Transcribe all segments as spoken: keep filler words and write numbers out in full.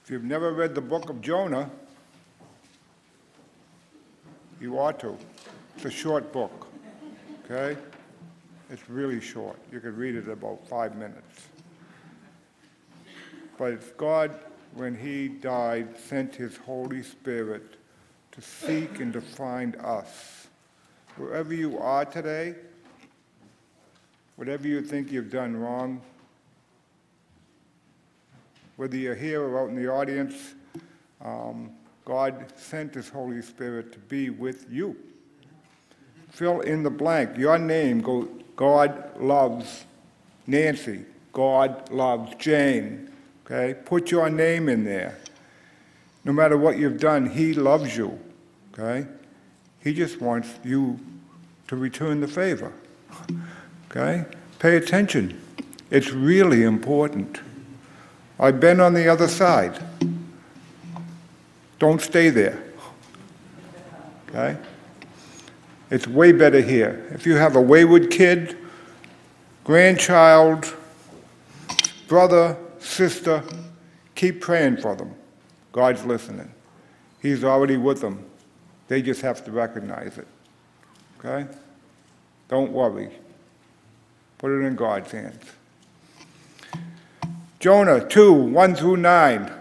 If you've never read the book of Jonah, you ought to. It's a short book, okay? It's really short. You could read it in about five minutes. But it's God, when he died, sent his Holy Spirit to seek and to find us. Wherever you are today, whatever you think you've done wrong, whether you're here or out in the audience, um, God sent his Holy Spirit to be with you. Fill in the blank. Your name, go, God loves Nancy. God loves Jane. Okay? Put your name in there. No matter what you've done, he loves you. Okay? He just wants you to return the favor. Okay? Pay attention. It's really important. I've been on the other side. Don't stay there. Okay? It's way better here. If you have a wayward kid, grandchild, brother, sister, keep praying for them. God's listening. He's already with them. They just have to recognize it. Okay? Don't worry. Put it in God's hands. Jonah two, one through nine.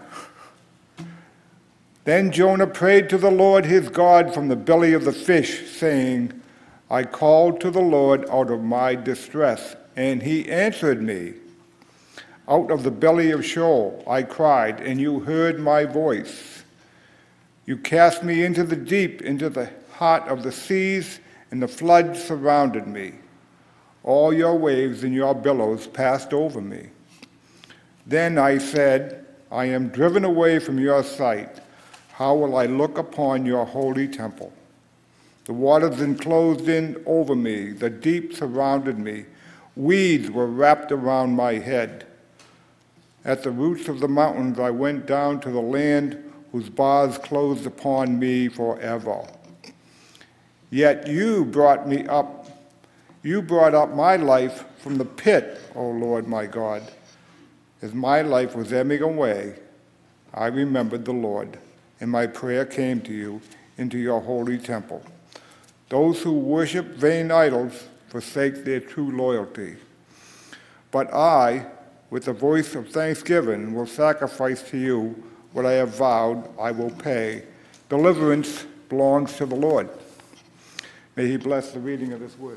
Then Jonah prayed to the Lord his God from the belly of the fish, saying, I called to the Lord out of my distress, and he answered me. Out of the belly of Sheol I cried, and you heard my voice. You cast me into the deep, into the heart of the seas, and the flood surrounded me. All your waves and your billows passed over me. Then I said, I am driven away from your sight. How will I look upon your holy temple? The waters enclosed in over me, the deep surrounded me. Weeds were wrapped around my head. At the roots of the mountains I went down to the land whose bars closed upon me forever. Yet you brought me up, you brought up my life from the pit, O Lord my God. As my life was ebbing away, I remembered the Lord, and my prayer came to you into your holy temple. Those who worship vain idols forsake their true loyalty. But I, with the voice of thanksgiving, will sacrifice to you what I have vowed I will pay. Deliverance belongs to the Lord. May he bless the reading of this word.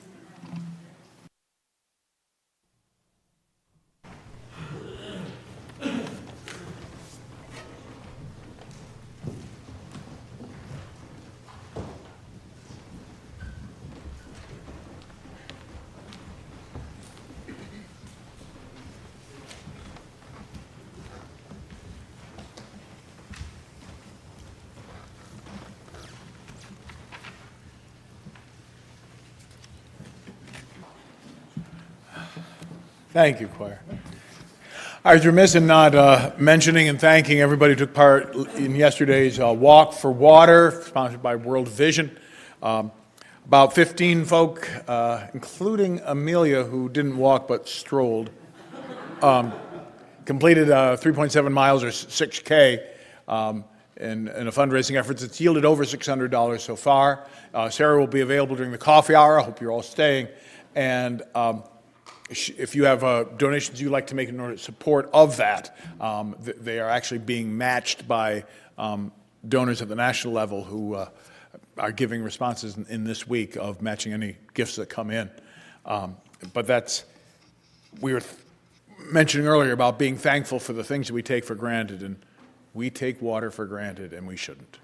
Thank you, choir. I was remiss in not uh, mentioning and thanking everybody who took part in yesterday's uh, Walk for Water, sponsored by World Vision. Um, about fifteen folk, uh, including Amelia, who didn't walk but strolled, um, completed uh, three point seven miles or six K um, in, in a fundraising effort that's yielded over six hundred dollars so far. Uh, Sarah will be available during the coffee hour. I hope you're all staying. And um, if you have uh, donations you'd like to make in order to support of that, um, th- they are actually being matched by um, donors at the national level who uh, are giving responses in, in this week of matching any gifts that come in. Um, but that's, we were th- mentioning earlier about being thankful for the things that we take for granted, and we take water for granted, and we shouldn't.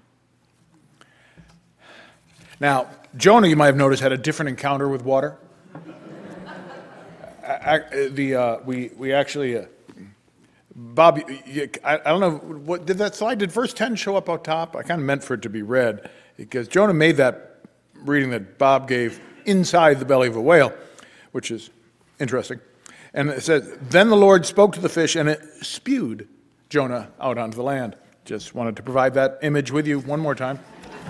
Now, Jonah, you might have noticed, had a different encounter with water. I, the uh, we we actually uh, Bob, you, I, I don't know what did that slide. Did verse ten show up out top? I kind of meant for it to be read because Jonah made that reading that Bob gave inside the belly of a whale, which is interesting. And it says, "Then the Lord spoke to the fish, and it spewed Jonah out onto the land." Just wanted to provide that image with you one more time.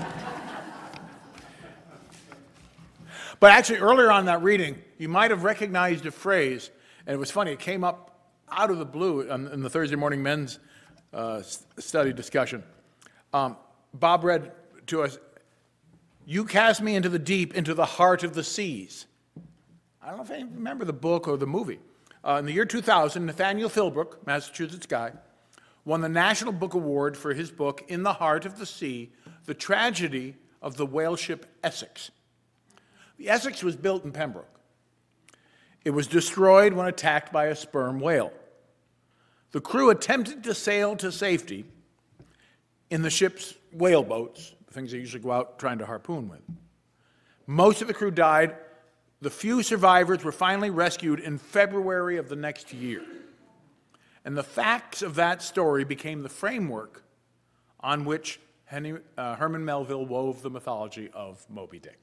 But actually, earlier on that reading, you might have recognized a phrase, and it was funny. It came up out of the blue in the Thursday morning men's uh, study discussion. Um, Bob read to us, "You cast me into the deep, into the heart of the seas." I don't know if any remember the book or the movie. Uh, in the year two thousand, Nathaniel Philbrook, Massachusetts guy, won the National Book Award for his book, In the Heart of the Sea, The Tragedy of the Whale Ship Essex. The Essex was built in Pembroke. It was destroyed when attacked by a sperm whale. The crew attempted to sail to safety in the ship's whale boats, the things they usually go out trying to harpoon with. Most of the crew died. The few survivors were finally rescued in February of the next year. And the facts of that story became the framework on which Henry, uh, Herman Melville wove the mythology of Moby Dick.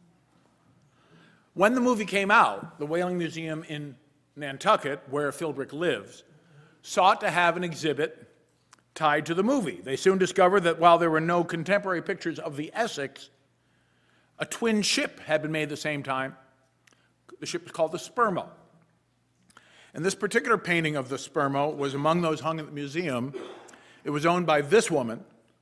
When the movie came out, the Whaling Museum in Nantucket, where Philbrick lives, sought to have an exhibit tied to the movie. They soon discovered that while there were no contemporary pictures of the Essex, a twin ship had been made at the same time. The ship was called the Spermo. And this particular painting of the Spermo was among those hung at the museum. It was owned by this woman,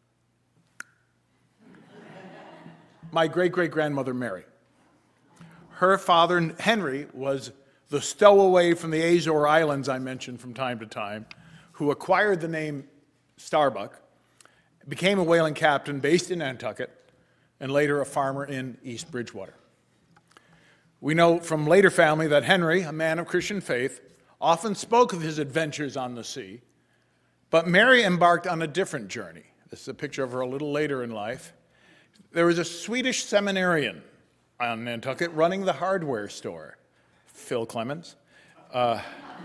my great-great-grandmother Mary. Her father, Henry, was the stowaway from the Azore Islands I mentioned from time to time, who acquired the name Starbuck, became a whaling captain based in Nantucket, and later a farmer in East Bridgewater. We know from later family that Henry, a man of Christian faith, often spoke of his adventures on the sea, but Mary embarked on a different journey. This is a picture of her a little later in life. There was a Swedish seminarian on Nantucket running the hardware store, Phil Clemens, uh,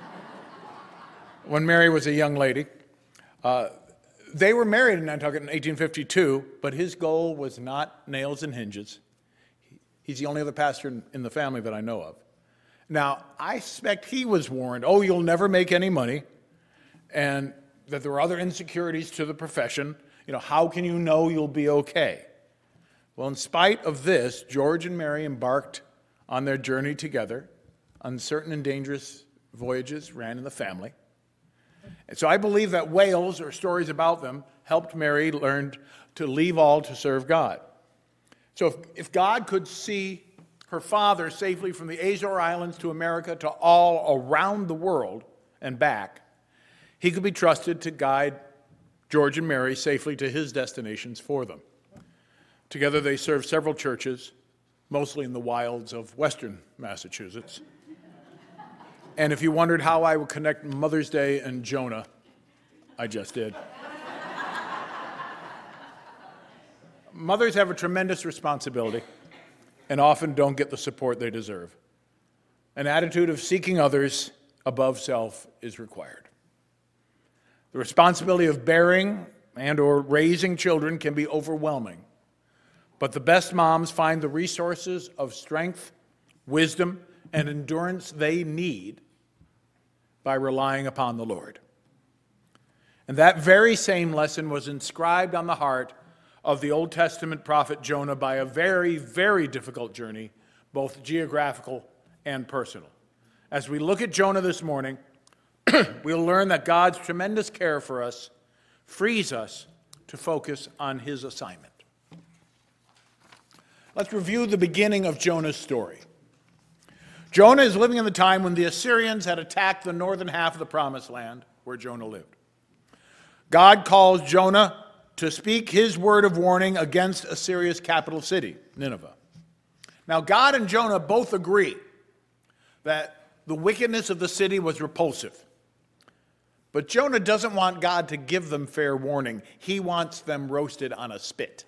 when Mary was a young lady. Uh, they were married in Nantucket in eighteen fifty-two, but his goal was not nails and hinges. He's the only other pastor in, in the family that I know of. Now, I suspect he was warned, oh, you'll never make any money, and that there were other insecurities to the profession. You know, how can you know you'll be okay? Well, in spite of this, George and Mary embarked on their journey together. Uncertain and dangerous voyages ran in the family. And so I believe that whales, or stories about them, helped Mary learn to leave all to serve God. So if, if God could see her father safely from the Azore Islands to America to all around the world and back, he could be trusted to guide George and Mary safely to his destinations for them. Together they served several churches, mostly in the wilds of western Massachusetts. And if you wondered how I would connect Mother's Day and Jonah, I just did. Mothers have a tremendous responsibility and often don't get the support they deserve. An attitude of seeking others above self is required. The responsibility of bearing and or raising children can be overwhelming, but the best moms find the resources of strength, wisdom, and endurance they need by relying upon the Lord. And that very same lesson was inscribed on the heart of the Old Testament prophet Jonah by a very, very difficult journey, both geographical and personal. As we look at Jonah this morning, we'll learn that God's tremendous care for us frees us to focus on his assignment. Let's review the beginning of Jonah's story. Jonah is living in the time when the Assyrians had attacked the northern half of the Promised Land where Jonah lived. God calls Jonah to speak his word of warning against Assyria's capital city, Nineveh. Now, God and Jonah both agree that the wickedness of the city was repulsive. But Jonah doesn't want God to give them fair warning. He wants them roasted on a spit.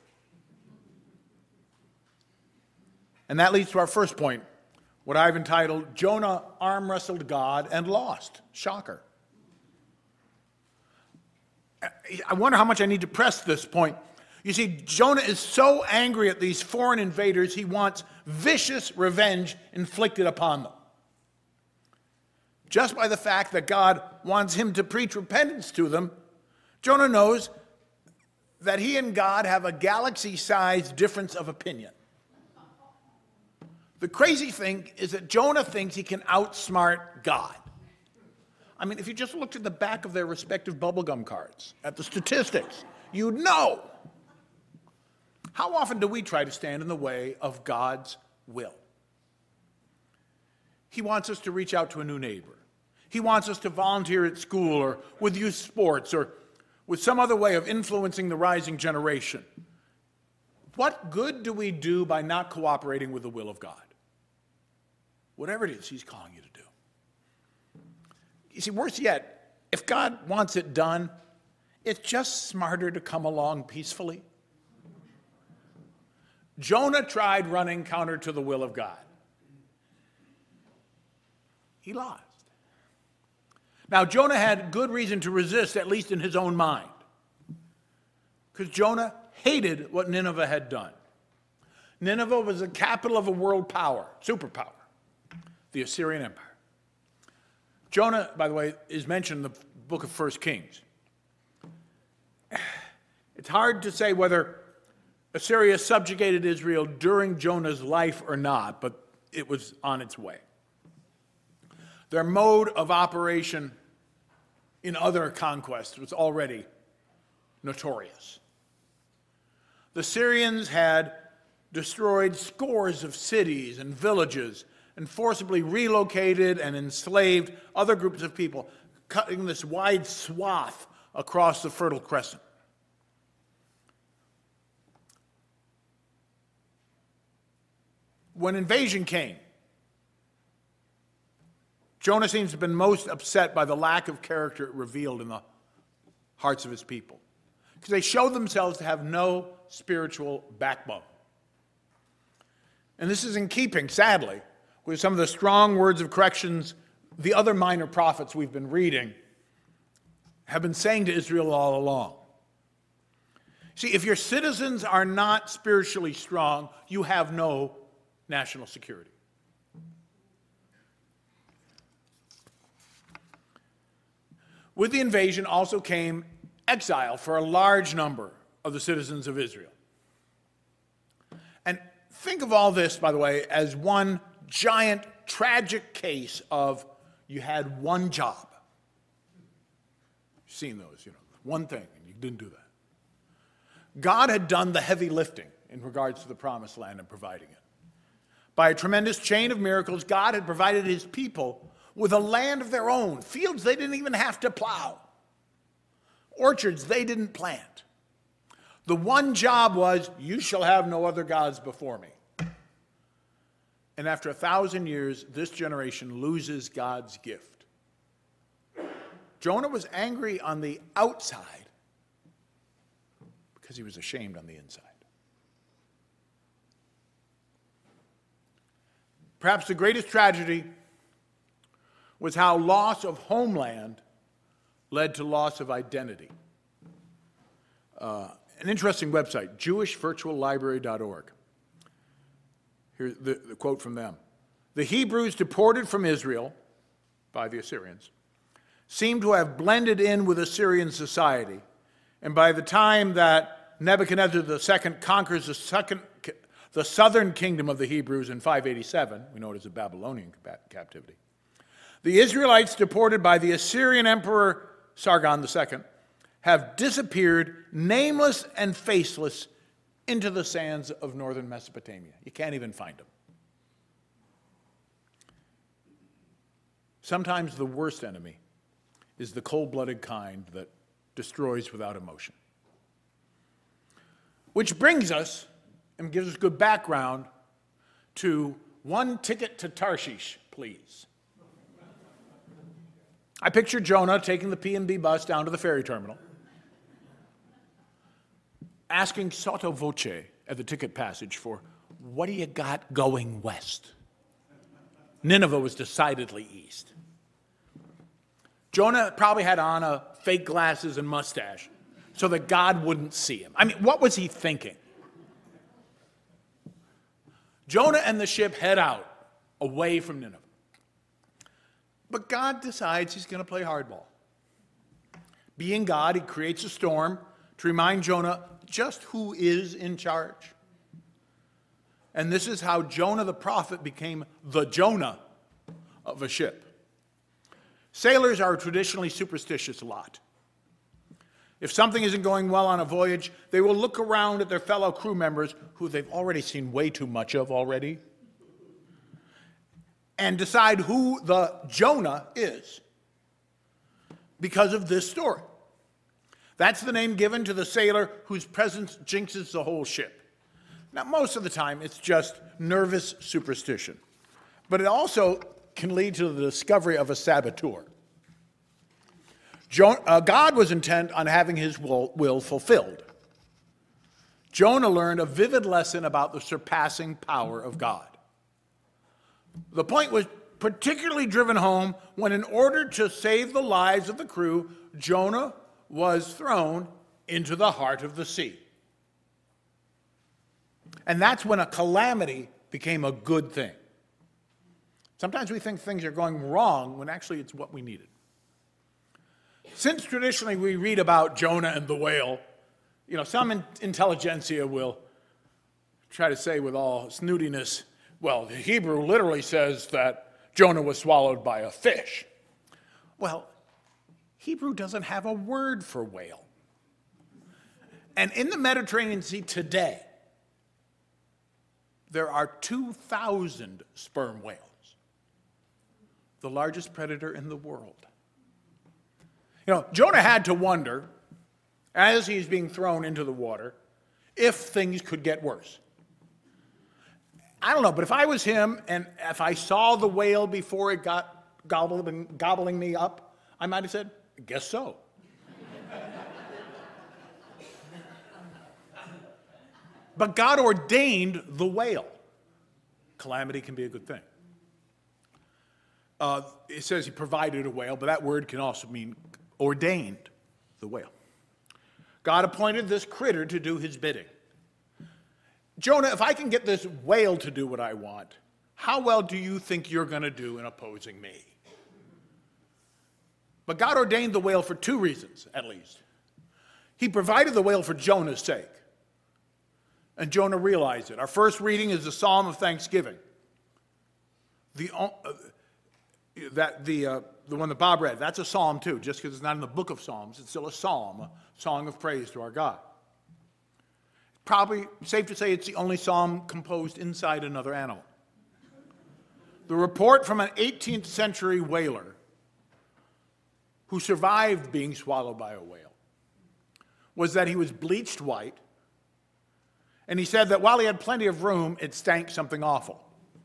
And that leads to our first point, what I've entitled, Jonah arm wrestled God and lost. Shocker. I wonder how much I need to press this point. You see, Jonah is so angry at these foreign invaders, he wants vicious revenge inflicted upon them. Just by the fact that God wants him to preach repentance to them, Jonah knows that he and God have a galaxy-sized difference of opinion. The crazy thing is that Jonah thinks he can outsmart God. I mean, if you just looked at the back of their respective bubblegum cards, at the statistics, you'd know. How often do we try to stand in the way of God's will? He wants us to reach out to a new neighbor. He wants us to volunteer at school or with youth sports or with some other way of influencing the rising generation. What good do we do by not cooperating with the will of God? Whatever it is he's calling you to do. You see, worse yet, if God wants it done, it's just smarter to come along peacefully. Jonah tried running counter to the will of God. He lost. Now, Jonah had good reason to resist, at least in his own mind, because Jonah hated what Nineveh had done. Nineveh was the capital of a world power, superpower, the Assyrian Empire. Jonah, by the way, is mentioned in the book of First Kings. It's hard to say whether Assyria subjugated Israel during Jonah's life or not, but it was on its way. Their mode of operation in other conquests was already notorious. The Syrians had destroyed scores of cities and villages and forcibly relocated and enslaved other groups of people, cutting this wide swath across the Fertile Crescent. When invasion came, Jonah seems to have been most upset by the lack of character revealed in the hearts of his people, because they showed themselves to have no spiritual backbone. And this is in keeping, sadly, with some of the strong words of corrections the other minor prophets we've been reading have been saying to Israel all along. See, if your citizens are not spiritually strong, you have no national security. With the invasion also came exile for a large number of the citizens of Israel. And think of all this, by the way, as one giant, tragic case of you had one job. You've seen those, you know, one thing, and you didn't do that. God had done the heavy lifting in regards to the promised land and providing it. By a tremendous chain of miracles, God had provided his people with a land of their own, fields they didn't even have to plow, orchards they didn't plant. The one job was, you shall have no other gods before me. And after a thousand years, this generation loses God's gift. Jonah was angry on the outside because he was ashamed on the inside. Perhaps the greatest tragedy was how loss of homeland led to loss of identity. Uh, an interesting website, Jewish Virtual Library dot org. Here's the, the quote from them. The Hebrews deported from Israel by the Assyrians seem to have blended in with Assyrian society, and by the time that Nebuchadnezzar the Second conquers the, second, the southern kingdom of the Hebrews in five eighty-seven, we know it as the Babylonian captivity, the Israelites deported by the Assyrian Emperor Sargon the Second have disappeared, nameless and faceless, into the sands of northern Mesopotamia. You can't even find them. Sometimes the worst enemy is the cold-blooded kind that destroys without emotion. Which brings us, and gives us good background, to One Ticket to Tarshish, please. I picture Jonah taking the P and B bus down to the ferry terminal, asking sotto voce at the ticket passage for, what do you got going west? Nineveh was decidedly east. Jonah probably had on a fake glasses and mustache so that God wouldn't see him. I mean, what was he thinking? Jonah and the ship head out away from Nineveh. But God decides he's going to play hardball. Being God, he creates a storm to remind Jonah just who is in charge. And this is how Jonah the prophet became the Jonah of a ship. Sailors are a traditionally superstitious lot. If something isn't going well on a voyage, they will look around at their fellow crew members, who they've already seen way too much of already, and decide who the Jonah is because of this story. That's the name given to the sailor whose presence jinxes the whole ship. Now, most of the time, it's just nervous superstition. But it also can lead to the discovery of a saboteur. Jo- uh, God was intent on having his will, will fulfilled. Jonah learned a vivid lesson about the surpassing power of God. The point was particularly driven home when, in order to save the lives of the crew, Jonah was thrown into the heart of the sea. And that's when a calamity became a good thing. Sometimes we think things are going wrong when actually it's what we needed. Since traditionally we read about Jonah and the whale, you know, some in- intelligentsia will try to say with all snootiness, well, the Hebrew literally says that Jonah was swallowed by a fish. Well, Hebrew doesn't have a word for whale. And in the Mediterranean Sea today, there are two thousand sperm whales, the largest predator in the world. You know, Jonah had to wonder, as he's being thrown into the water, if things could get worse. I don't know, but if I was him and if I saw the whale before it got gobbling, gobbling me up, I might have said, I guess so. But God ordained the whale. Calamity can be a good thing. Uh, it says he provided a whale, but that word can also mean ordained the whale. God appointed this critter to do his bidding. Jonah, if I can get this whale to do what I want, how well do you think you're going to do in opposing me? But God ordained the whale for two reasons, at least. He provided the whale for Jonah's sake. And Jonah realized it. Our first reading is the Psalm of Thanksgiving. The, uh, that, the, uh, the one that Bob read, that's a psalm too. Just because it's not in the book of Psalms, it's still a psalm, a song of praise to our God. Probably safe to say it's the only psalm composed inside another animal. The report from an eighteenth century whaler who survived being swallowed by a whale was that he was bleached white, and he said that while he had plenty of room, it stank something awful.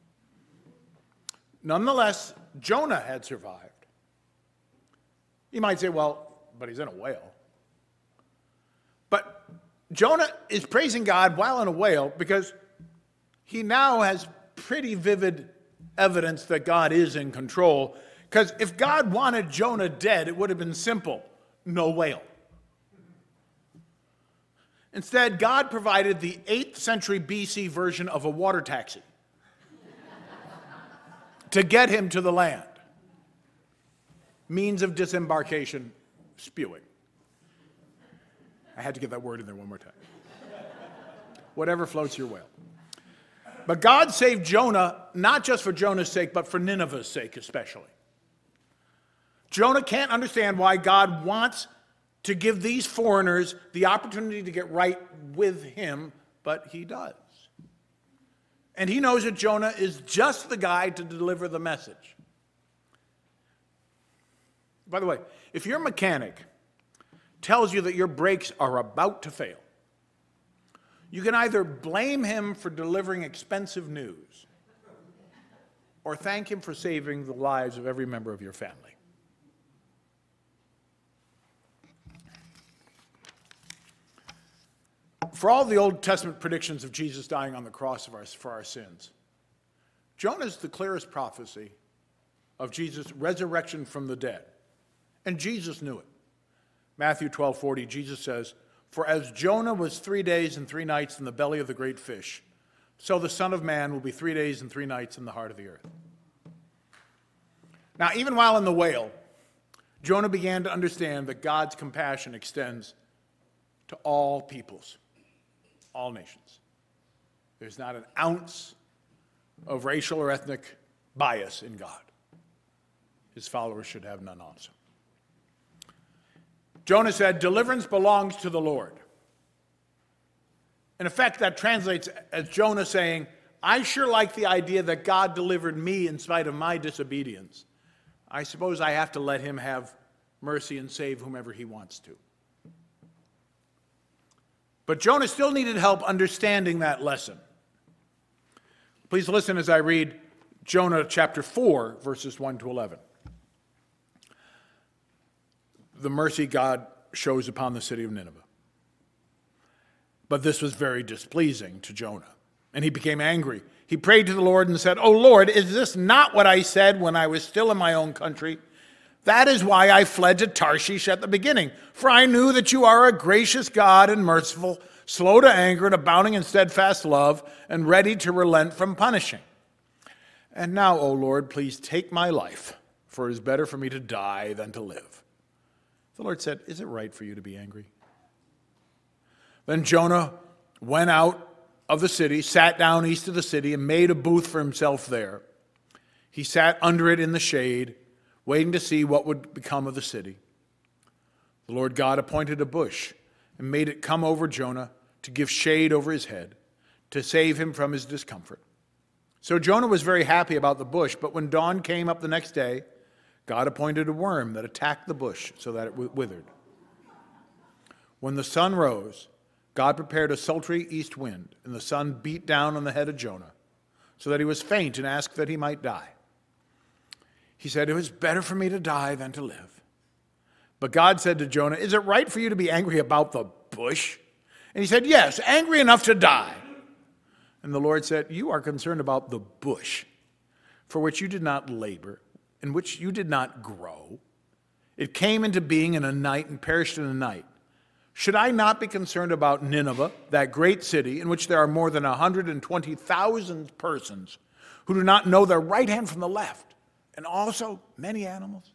Nonetheless, Jonah had survived. You might say, well, but he's in a whale. But Jonah is praising God while in a whale because he now has pretty vivid evidence that God is in control. Because if God wanted Jonah dead, it would have been simple. No whale. Instead, God provided the eighth century B C version of a water taxi to get him to the land. Means of disembarkation, spewing. I had to get that word in there one more time. Whatever floats your whale. But God saved Jonah, not just for Jonah's sake, but for Nineveh's sake especially. Jonah can't understand why God wants to give these foreigners the opportunity to get right with him, but he does. And he knows that Jonah is just the guy to deliver the message. By the way, if your mechanic tells you that your brakes are about to fail, you can either blame him for delivering expensive news or thank him for saving the lives of every member of your family. For all the Old Testament predictions of Jesus dying on the cross for our, for our sins, Jonah is the clearest prophecy of Jesus' resurrection from the dead. And Jesus knew it. Matthew twelve forty, Jesus says, "For as Jonah was three days and three nights in the belly of the great fish, so the Son of Man will be three days and three nights in the heart of the earth." Now, even while in the whale, Jonah began to understand that God's compassion extends to all peoples, all nations. There's not an ounce of racial or ethnic bias in God. his followers should have none also. Jonah said, deliverance belongs to the Lord. In effect, that translates as Jonah saying, I sure like the idea that God delivered me in spite of my disobedience. I suppose I have to let him have mercy and save whomever he wants to. But Jonah still needed help understanding that lesson. Please listen as I read Jonah chapter four, verses one to eleven. The mercy God shows upon the city of Nineveh. But this was very displeasing to Jonah, and he became angry. He prayed to the Lord and said, O Lord, is this not what I said when I was still in my own country? That is why I fled to Tarshish at the beginning, for I knew that you are a gracious God and merciful, slow to anger and abounding in steadfast love, and ready to relent from punishing. And now, O Lord, please take my life, for it is better for me to die than to live. The Lord said, is it right for you to be angry? Then Jonah went out of the city, sat down east of the city, and made a booth for himself there. He sat under it in the shade, waiting to see what would become of the city. The Lord God appointed a bush and made it come over Jonah to give shade over his head, to save him from his discomfort. So Jonah was very happy about the bush, but when dawn came up the next day, God appointed a worm that attacked the bush so that it withered. When the sun rose, God prepared a sultry east wind, and the sun beat down on the head of Jonah, so that he was faint and asked that he might die. He said, it was better for me to die than to live. But God said to Jonah, is it right for you to be angry about the bush? And he said, yes, angry enough to die. And the Lord said, you are concerned about the bush, for which you did not labor, in which you did not grow. It came into being in a night and perished in a night. Should I not be concerned about Nineveh, that great city, in which there are more than one hundred twenty thousand persons who do not know their right hand from the left, and also many animals?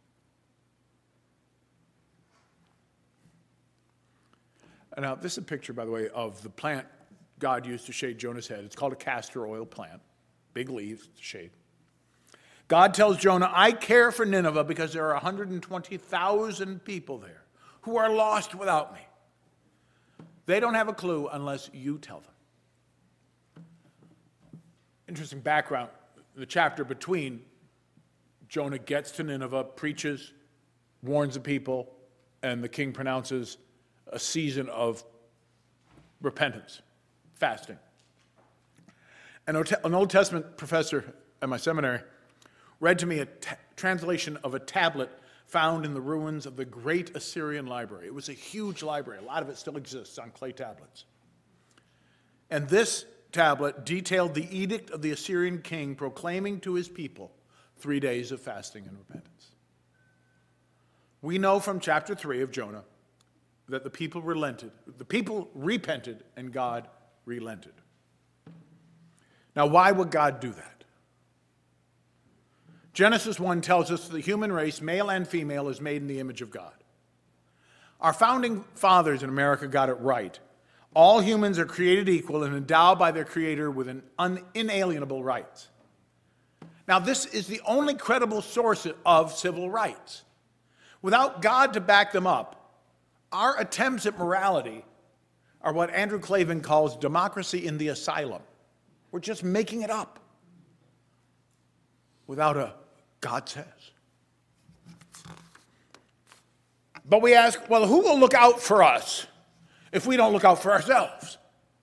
And now, this is a picture, by the way, of the plant God used to shade Jonah's head. It's called a castor oil plant, big leaves to shade. God tells Jonah, I care for Nineveh because there are one hundred twenty thousand people there who are lost without me. They don't have a clue unless you tell them. Interesting background. The chapter between Jonah gets to Nineveh, preaches, warns the people, and the king pronounces a season of repentance, fasting. An Old Testament professor at my seminary read to me a t- translation of a tablet found in the ruins of the great Assyrian library. It was a huge library. A lot of it still exists on clay tablets. And this tablet detailed the edict of the Assyrian king proclaiming to his people three days of fasting and repentance. We know from chapter three of Jonah that the people relented. The people repented and God relented. Now, why would God do that? Genesis one tells us that the human race, male and female, is made in the image of God. Our founding fathers in America got it right. All humans are created equal and endowed by their Creator with an unalienable rights. Now, this is the only credible source of civil rights. Without God to back them up, our attempts at morality are what Andrew Clavin calls democracy in the asylum. We're just making it up without a God says. But we ask, well, who will look out for us if we don't look out for ourselves?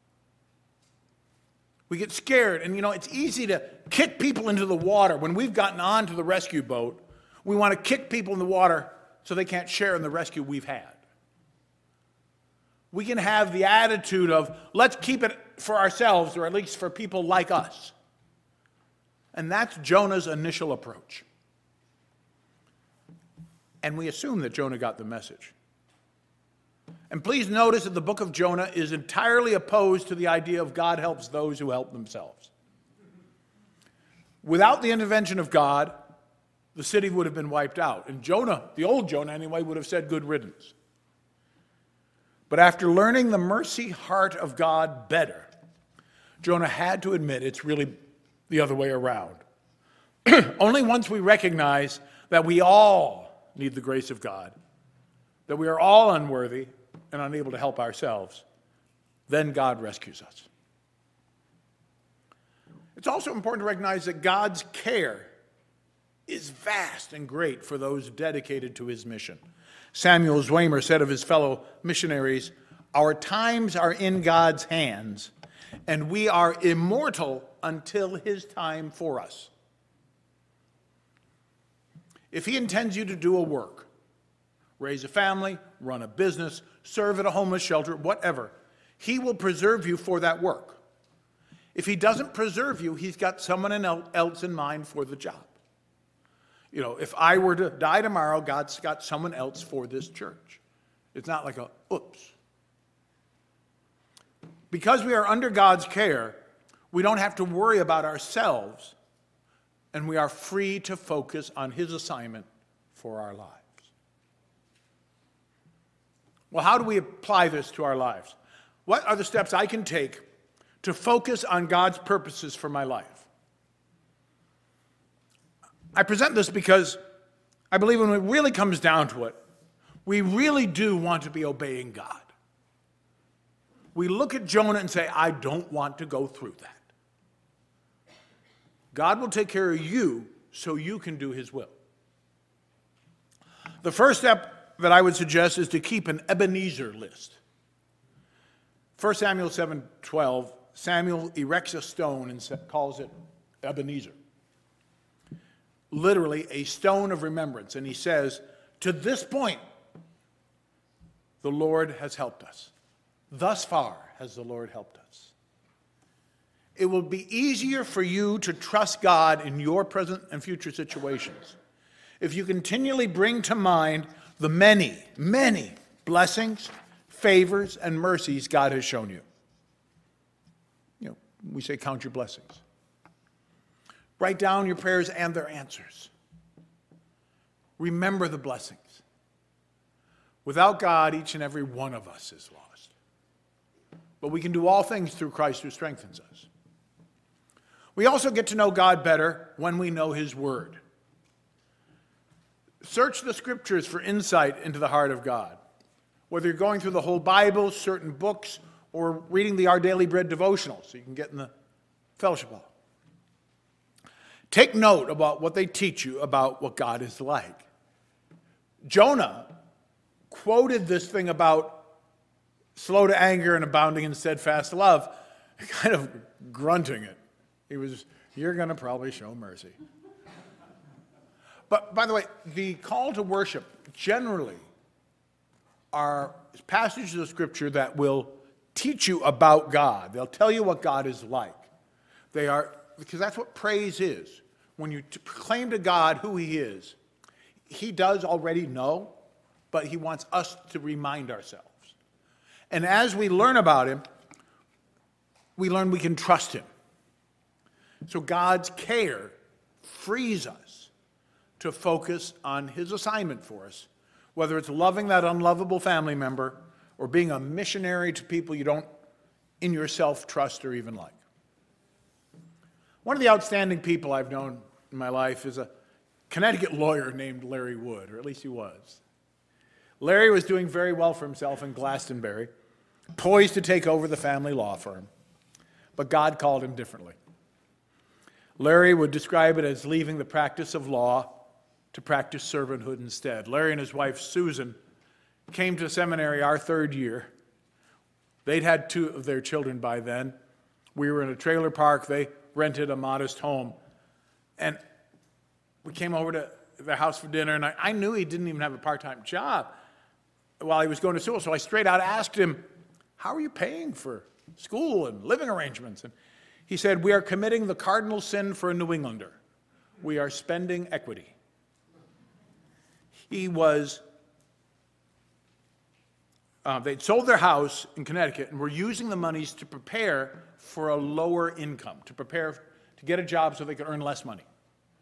We get scared, and you know, it's easy to kick people into the water. When we've gotten onto the rescue boat, we want to kick people in the water so they can't share in the rescue we've had. We can have the attitude of, let's keep it for ourselves, or at least for people like us. And that's Jonah's initial approach. And we assume that Jonah got the message. And please notice that the book of Jonah is entirely opposed to the idea of God helps those who help themselves. Without the intervention of God, the city would have been wiped out. And Jonah, the old Jonah anyway, would have said good riddance. But after learning the mercy heart of God better, Jonah had to admit it's really the other way around. Only once we recognize that we all need the grace of God, that we are all unworthy and unable to help ourselves, then God rescues us. It's also important to recognize that God's care is vast and great for those dedicated to his mission. Samuel Zwemer said of his fellow missionaries, "Our times are in God's hands, and we are immortal until his time for us." If he intends you to do a work, raise a family, run a business, serve at a homeless shelter, whatever, he will preserve you for that work. If he doesn't preserve you, he's got someone else in mind for the job. You know, if I were to die tomorrow, God's got someone else for this church. It's not like a, oops. Because we are under God's care, we don't have to worry about ourselves, and we are free to focus on his assignment for our lives. Well, how do we apply this to our lives? What are the steps I can take to focus on God's purposes for my life? I present this because I believe when it really comes down to it, we really do want to be obeying God. We look at Jonah and say, I don't want to go through that. God will take care of you so you can do his will. The first step that I would suggest is to keep an Ebenezer list. First Samuel seven twelve, Samuel erects a stone and calls it Ebenezer. Literally a stone of remembrance. And he says, to this point, the Lord has helped us. Thus far has the Lord helped us. It will be easier for you to trust God in your present and future situations if you continually bring to mind the many, many blessings, favors, and mercies God has shown you. You know, we say count your blessings. Write down your prayers and their answers. Remember the blessings. Without God, each and every one of us is lost. But we can do all things through Christ who strengthens us. We also get to know God better when we know his word. Search the scriptures for insight into the heart of God. Whether you're going through the whole Bible, certain books, or reading the Our Daily Bread devotional so you can get in the fellowship hall. Take note about what they teach you about what God is like. Jonah quoted this thing about slow to anger and abounding in steadfast love, kind of grunting it. He was, you're going to probably show mercy. But by the way, the call to worship generally are passages of Scripture that will teach you about God. They'll tell you what God is like. They are, because that's what praise is. When you proclaim to God who he is, he does already know, but he wants us to remind ourselves. And as we learn about him, we learn we can trust him. So God's care frees us to focus on his assignment for us, whether it's loving that unlovable family member or being a missionary to people you don't in yourself trust or even like. One of the outstanding people I've known in my life is a Connecticut lawyer named Larry Wood, or at least he was. Larry was doing very well for himself in Glastonbury, poised to take over the family law firm, but God called him differently. Larry would describe it as leaving the practice of law to practice servanthood instead. Larry and his wife, Susan, came to seminary our third year. They'd had two of their children by then. We were in a trailer park. They rented a modest home. And we came over to their house for dinner, and I, I knew he didn't even have a part-time job while he was going to school. So I straight out asked him, how are you paying for school and living arrangements? And he said, we are committing the cardinal sin for a New Englander. We are spending equity. He was, uh, they'd sold their house in Connecticut and were using the monies to prepare for a lower income, to prepare to get a job so they could earn less money.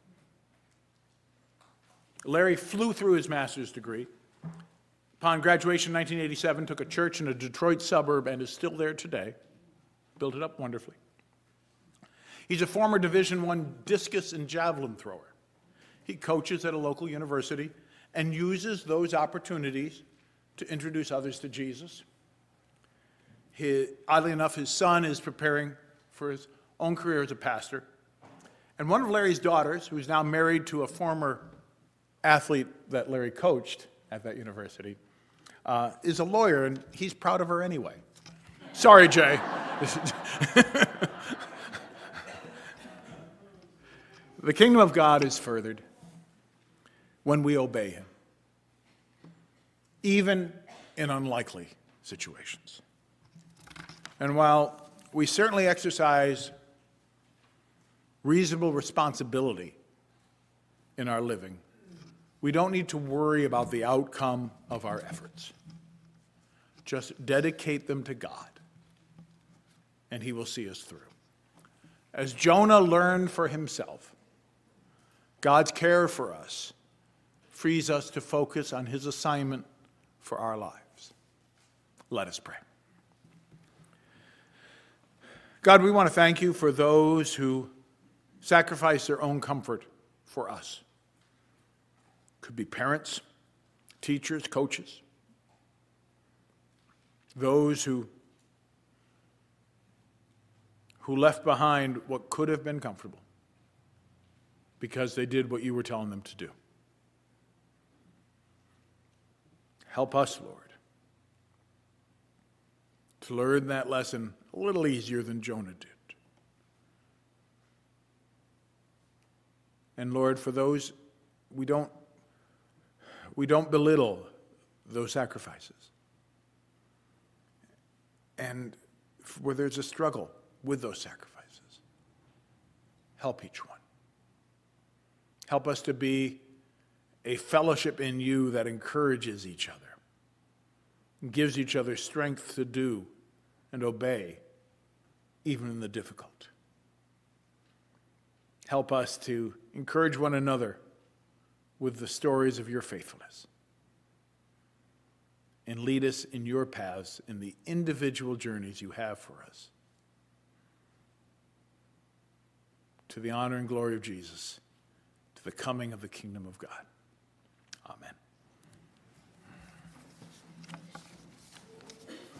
Larry flew through his master's degree. Upon graduation in nineteen eighty-seven, took a church in a Detroit suburb and is still there today. Built it up wonderfully. He's a former Division I discus and javelin thrower. He coaches at a local university and uses those opportunities to introduce others to Jesus. His, oddly enough, his son is preparing for his own career as a pastor. And one of Larry's daughters, who's now married to a former athlete that Larry coached at that university, uh, is a lawyer, and he's proud of her anyway. Sorry, Jay. The kingdom of God is furthered when we obey him, even in unlikely situations. And while we certainly exercise reasonable responsibility in our living, we don't need to worry about the outcome of our efforts. Just dedicate them to God, and he will see us through. As Jonah learned for himself, God's care for us frees us to focus on his assignment for our lives. Let us pray. God, we want to thank you for those who sacrifice their own comfort for us. Could be parents, teachers, coaches. Those who, who left behind what could have been comfortable because they did what you were telling them to do. Help us, Lord, to learn that lesson a little easier than Jonah did. And Lord, for those, we don't, we don't belittle those sacrifices. And where there's a struggle with those sacrifices, help each one. Help us to be a fellowship in you that encourages each other and gives each other strength to do and obey, even in the difficult. Help us to encourage one another with the stories of your faithfulness, and lead us in your paths in the individual journeys you have for us. To the honor and glory of Jesus, to the coming of the kingdom of God. Amen.